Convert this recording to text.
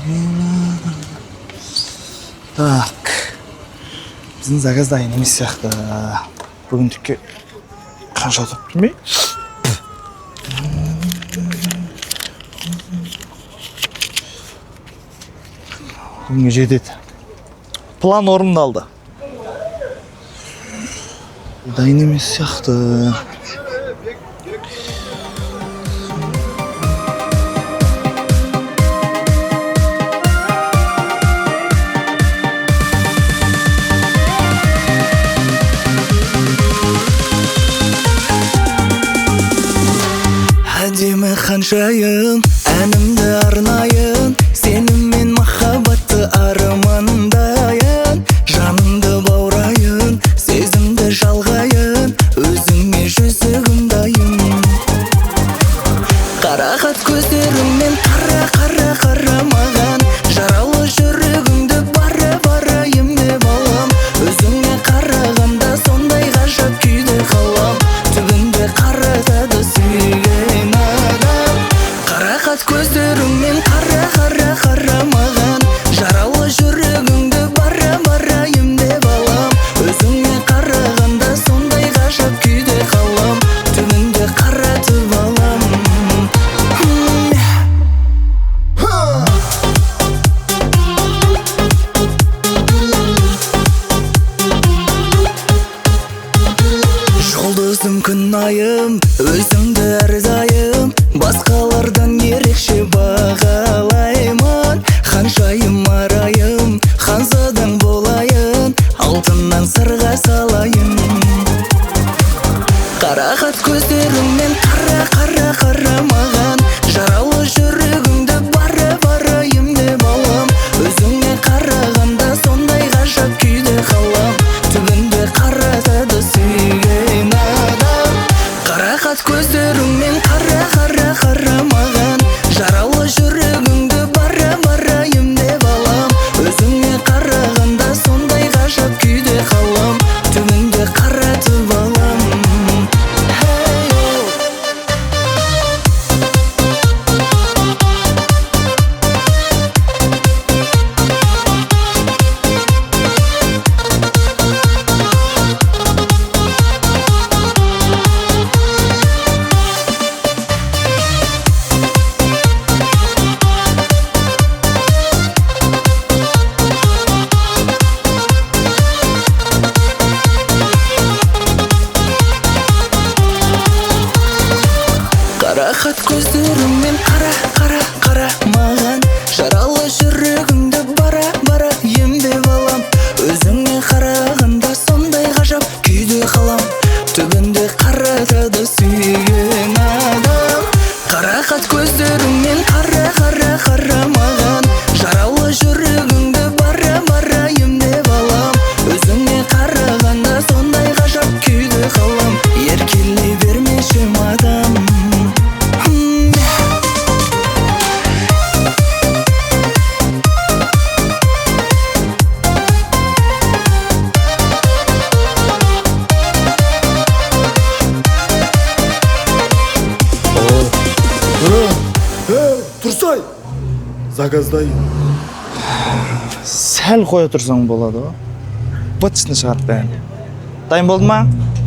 Так. Біздің заказ дайын емес сияқты. Бүгіндікке қанша отыр білмей. Бүгінге жетеді. План орындалды. Дайын емес сияқты. Әдемі ханшайым, әнімді арнайын, сеніммен махаббатты армандайын, жанымды баурайын, сезімді жалғайын, өзіңе жүзігім дайын. Қарақат көздеріңмен қара маған, жаралы жүрегіңді бара емдеп алам, өзіңе қарағанда сондай ғажап күйде қалам, түбінде қаратады сүйген адам. Қарақат көздеріңмен қара маған, жаралы жүрегіңді бара емдеп алам, өзіңе қарағанда сондай ғажап күйде қалам, түбінде қаратып алам. Жұлдызым күн айым, өзіңді әрдайым басқалардан ерекше бағалаймын. Ханшайым арайым, ханзадаң болайын, алтыннан сырға салайын. Қарақат көздеріңмен қара маған, жаралы жүрегіңді бара емдеп алам, өзіңе қарағанда сондай ғажап күйде қалам, түбінде қаратады сүйген адам. Қарақат көздеріңмен қара маған, жаралы жүрегіңді бара емдеп алам, өзіңе қарағанда сондай ғажап күйде қалам, түбінде қаратып алам. Қарақат көздеріңмен қара маған, жаралы жүрегіңді бара емдеп алам, өзіңе қарағанда сондай ғажап күйде қалам, түбінде қаратады сүйген адам. Қарақат көздеріңмен қара маған, жаралы жүрегіңді бара емдеп алам, өзіңе қарағанда сондай ғажап күйде қалам, еркелей бермеші мадам. Тұрсай! Заказ дайын. Сәл қоя тұрсаң болады ғой. Бытысыны шығарып бәрін. Дайын болды ма?